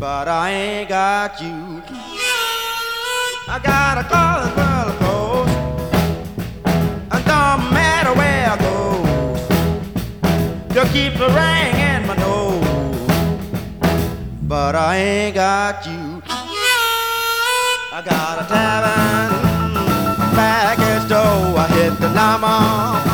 but I ain't got you. I got a calling for the coast, and don't matter where I go, you keep the ring in my nose, but I ain't got you. I got a tavern, package door, I hit the llama.